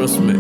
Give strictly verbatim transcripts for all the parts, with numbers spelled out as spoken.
trust me.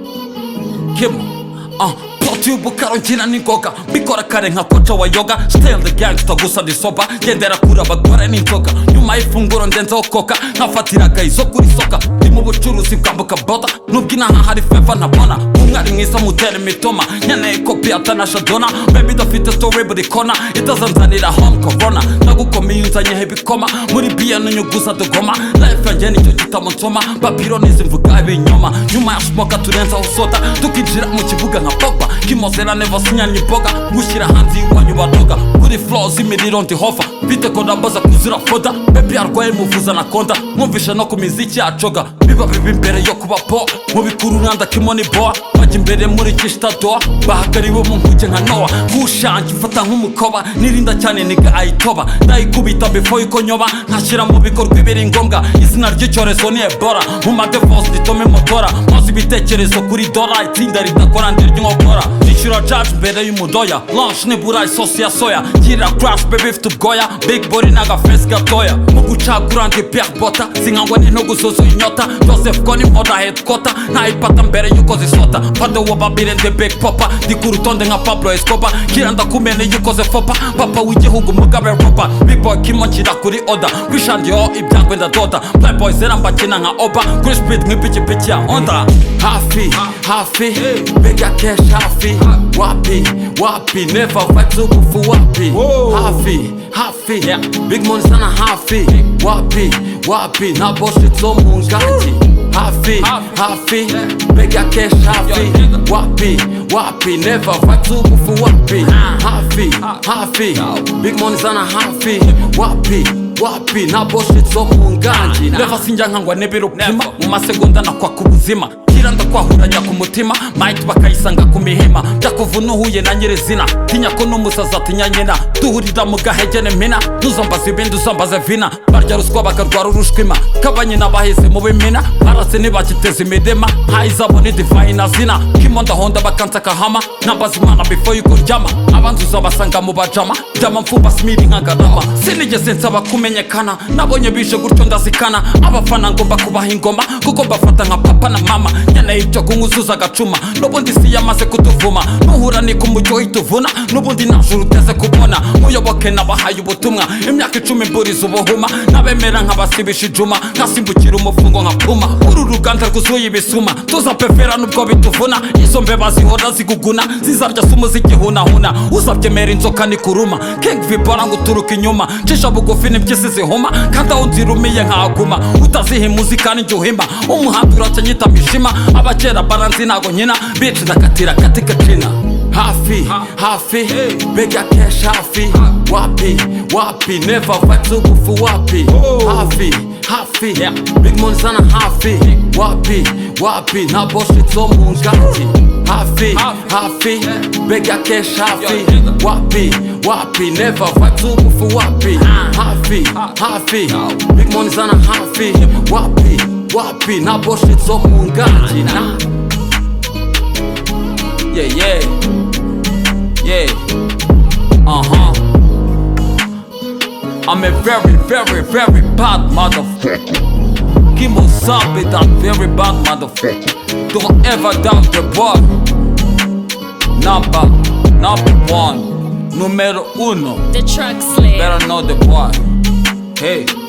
Uh. Kim, uh. Plot karongina n'ingoga bikora kare nka koca wa yoga still the gangster gusa ndi soba gendera kuri abagore n'inzoga nyuma y'ifunguro ndenzaho koka nkafatiraga izo kuri soka ndi mu bucuruzi bwambuka bota nubwina nka hari fever ntabona umwari mwiza mutera imitoma nkeneye kopi atanasha dona baby dafite story buri kona itazanzanira home corona nagukomeye unzanyeho ibikoma muri biya n'unyuguza dogoma life yanjye nicyo gitamo nsoma papiro n'izimvuga ibinyoma nyuma ya smoka turenzaho soda tukinjira mu kibuga nka pogba kimozera never sinyanye boga gushyira hanze iwanyu badoga kuri flows imiriro ndi hofa bite ko ndambaza kuzira foda baby arwaye muvuza na konda mwumvisha no ku miziki yacoga biba bibi imbere yo kuba po mu bikuru nanda kimoni boa bajya imbere muri kishita doa bahagariwe mu nkuge nka nowa gushanje mfata nk'umukoba nirinda cyane niga ayitoba ndayikubita before yuko nyoba nkashyira mu bikorwa ibiri ngombwa izina ry'icyorezo ni Ebola mu madevos ditome motora maze ibitekerezo kuri dora itsinda ridakora ndiryinkokora Nishura judge mbere y'umudoya Lunch nibura isosi ya soya Gira crash baby ifite ubwoya Big body naga face gatoya Mu gucagura ndi Pierre Bota Sinkangwa n'intugu zuzuye inyota Joseph Kony moda headquarter Ntayipata mbere yuko zisota Pade wa Babyle ndi Big Papa Ndi ku rutonde nka Pablo Escobar Kira ndakumene yukoze fopa Papa w'igihugu Mugabe Ropa Big boy kimo nshira kuri order Kwishandiyeho ibyangwe ndadoda Playboy zera mbakina nka Oba Kuri speed nk'ipikipiki ya Honda Hafi, hafi Bega cash hafi Wapi, wapi, never fight to kufu wapi Hafi, hafi, yeah. Big money sana hafi Wapi, wapi, na bullshit zo mungaji Hafi, hafi, bega cash hafi Wapi, wapi, never fight to kufu wapi Hafi, hafi, big money sana hafi Wapi, wapi, na bullshit zo mungaji Never sinja nkangwa nebirupima Mu masegonda na kwa kubuzima Kira ndakwahuranya ku mutima Mike bakayisanga ku mihema Ndakuvuna uhuye na nyirizina Tinya ko n'umusaza atinya nyina Duhurira mu gahegene mpina Ntuzambaze ibindi uzambaze vina Barya ruswa bakarwara urushwima Kabanyina baheze mu bimina Barase ntibakiteza imidema Hayizabo ni divine zina Kimo ndahonda bakansaka hama Nambaza imana before yuko ryama Abanzuza basanga mu bajama Jama mfumba smiri nkagarama Sinigeze nsaba kumenyekana Nabonye bije gutyo ndazikana Abafana ngomba kubaha ingoma Kuko mbafata nka papa na mama Nyaneye ibyo kunguzuza agacuma Nubundi si yamaze kutuvuma Nuhura ni ku mujyo ituvuna Nubundi najuru uteze kubona Muyoboke nabahaye ubutumwa Imyaka icumi mburiza ubuhuma Nabemera nk'abasibisha ijuma Nkasimbukira umufungo nka puma Uru ruganda rwuzuye ibisuma Tuzapefera nubwo bituvuna Izo mbeba zihora ziguguna Zizarya sumu zigihunahuna Uzabyemera inzoka ni kuruma King Vibora ngo uturuka inyuma Cisha bugufi n'impyisi zihuma Kandi aho nzirumiye nkaguma Utaziha muzika n'injuhima Umuhanda uracanyita mishima Abakera baranzi nago nyina Bitch ndakatira katika china Hafi, hafi, bega cash hafi Wapi, wapi, never fight to kufu wapi Hafi, hafi, yeah. Big money sana hafi Wapi, wapi, na bullshit zo mungaji Hafi, hafi, bega cash hafi Wapi, wapi, never fight to kufu wapi Hafi, hafi, big money sana hafi Wapi, wapi, na bullshit zo mungaji na Yeah, yeah, yeah, uh-huh I'm a very, very, very bad motherfucker Kimo Sabe, that very bad motherfucker Don't ever doubt the boy Number, number one Numero uno The truck slave Better know the boy Hey